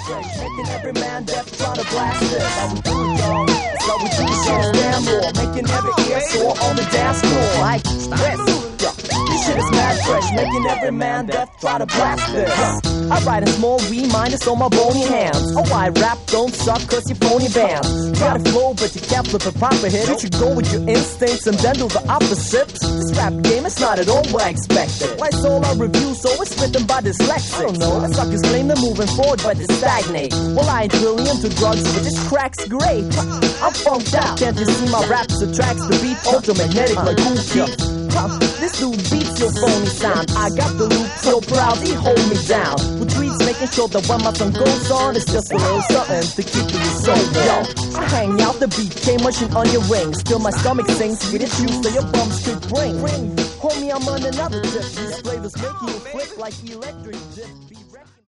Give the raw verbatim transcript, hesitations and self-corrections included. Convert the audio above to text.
trick, making every man deaf try to blast it. How we do it, y'all? That's how we do it, shit is damn more, making every ear sore on the dance floor. Like Swift, yo, this shit is mad fresh, making every man deaf try to blast this. I write in small we minus on my bony hands. Oh, I rap don't suck cause you phony bands. Try to flow but you can't flip a proper hit. You should go with your instincts and then do the opposite. This rap game is not at all what I expected. Why all I review so it's written by dyslexics? I don't know, I suckers claim they're moving forward but they stagnate. Well, I ain't really into drugs but this crack's great. I'm funked out, can't you see my raps attracts the beat? Ultramagnetic like cool kids. This dude beats your phony sound. I got the loop so proud he hold me down. With tweets making sure that when my tongue goes on, it's just a little something to keep you so yo. I hang out the beat, K mushing on your ring. Still my stomach sings, get it juice so your bums could bring. Homie, I'm on another tip. These flavors making you flip like electric dip.